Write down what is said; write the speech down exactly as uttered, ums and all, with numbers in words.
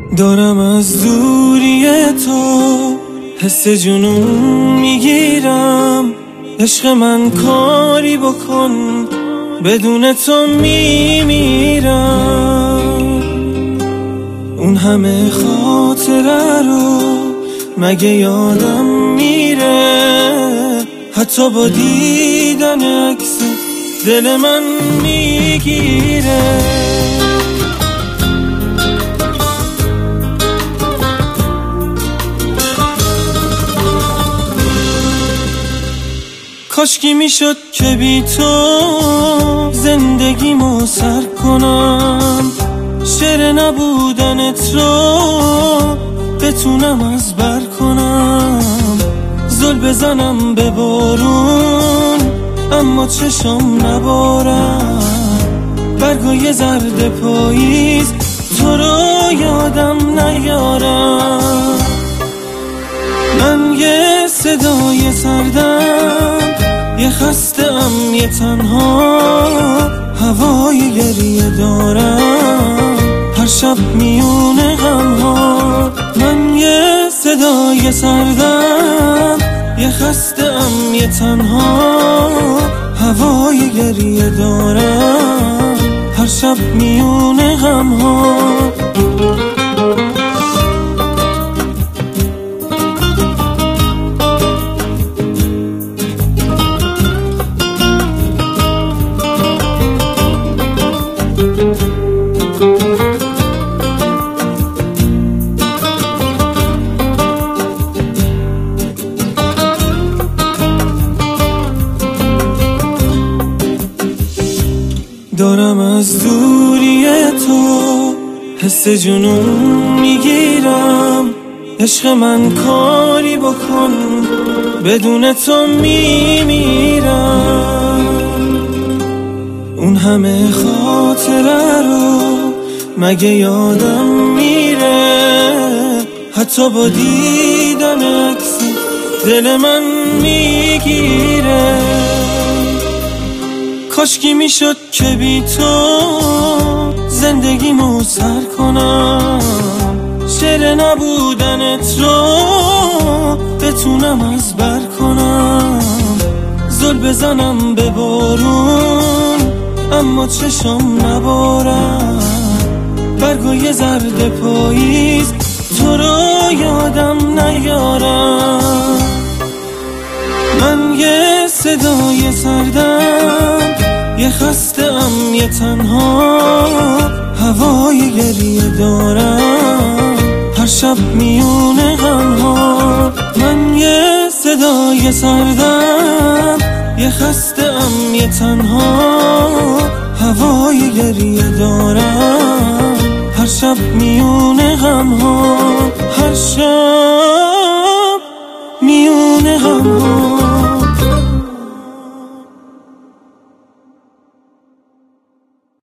دارم از دوری تو حس جنون میگیرم. عشق من کاری بکن بدون تو میمیرم. اون همه خاطره رو مگه یادم میره؟ حتی با دیدن عکس دل من میگیره. کاشکی میشد که بی تو زندگیمو سر کنم. شعر نبودنت رو بتونم از بر کنم. زل بزنم به بارون اما چشم نبارم. برگای زرد پاییز تو رو یادم نیارم. من یه صدای سردم، یه خسته‌ام، یه تنها، هوای گریه دارم هر شب میونه غم‌ها. من یه صدای سردم، یه خسته‌ام، یه تنها، هوای گریه دارم هر شب میونه غم‌ها. دارم از دوری تو حس جنون میگیرم. عشق من کاری بکن بدون تو میمیرم. اون همه خاطره رو مگه یادم میره؟ حتی با دیدن عکس دل من میگیره. کاشکی میشد که بی تو زندگیمو سر کنم. شعر نبودنت رو بتونم از بر کنم. زل بزنم به بارون اما چشم نبارم. برگای زرد پاییز تو رو یادم نیارم. من یه صدای سردم، یه خسته‌ام، یه تنها، هوای گریه دارم هر شب میونه غم‌ها. من یه صدای سردم، یه خسته‌ام، یه تنها، هوای گریه دارم هر شب میونه غم‌ها. هر شب میونه غم‌ها.